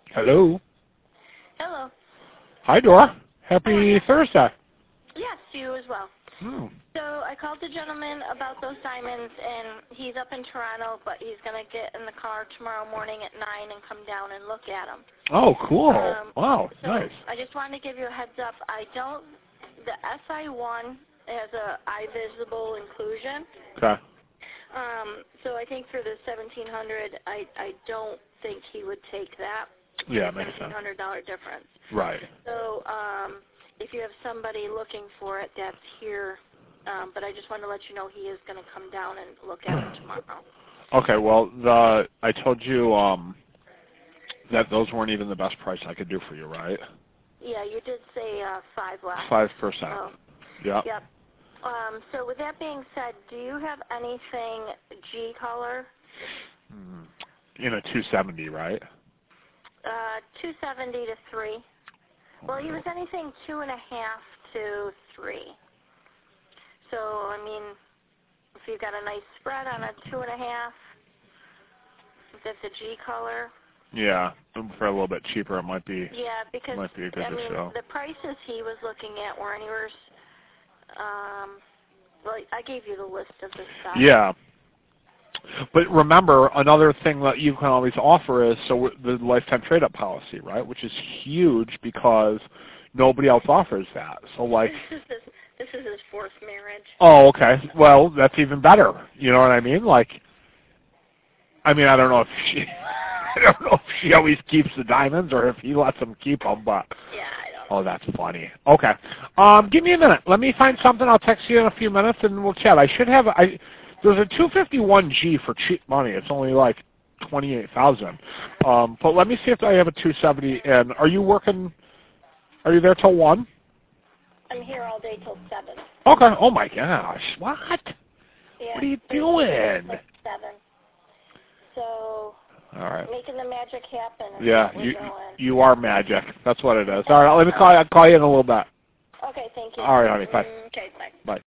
Hello. Hello. Hi, Dora. Happy Hi. Thursday. Yes, you as well. Oh. So I called the gentleman about those diamonds, and he's up in Toronto, but he's going to get in the car tomorrow morning at 9 and come down and look at them. Oh, cool. Wow, so nice. I just wanted to give you a heads up. The SI1 has a eye visible inclusion. Okay. So I think for the 1700, I don't think he would take that. Yeah, makes sense. $1,700 difference. Right. So if you have somebody looking for it, that's here. But I just wanted to let you know he is going to come down and look at it tomorrow. Okay, well, I told you that those weren't even the best price I could do for you, right? Yeah, you did say 5 last. 5%. So, Yep. Yep. So with that being said, do you have anything G color? In a 270, right? 270 to 3. Well, he was anything 2.5 to 3. So, I mean, if you've got a nice spread on a 2.5, if that's a G color. Yeah, for a little bit cheaper, it might be. Yeah, because might be a good I mean, show. the prices he was looking at were anywhere. Well, I gave you the list of the stuff. Yeah. But remember, another thing that you can always offer is the lifetime trade-up policy, right? Which is huge because nobody else offers that. So like, this is his 4th marriage. Oh, okay. Well, that's even better. You know what I mean? Like, I mean, I don't know if she always keeps the diamonds or if he lets them keep them, but. Yeah, I don't know. Oh, that's funny. Okay. Give me a minute. Let me find something. I'll text you in a few minutes and we'll chat. There's a 251G for cheap money. It's only like 28,000. But let me see if I have a 270. And are you there till 1? I'm here all day till 7. Okay. Oh my gosh. What? Yeah, What are you doing? Like 7. So. All right. Making the magic happen. Yeah, you are magic. That's what it is. All right. Let me call you. I'll call you in a little bit. Okay. Thank you. All right, honey. Bye. Okay. Bye. Bye.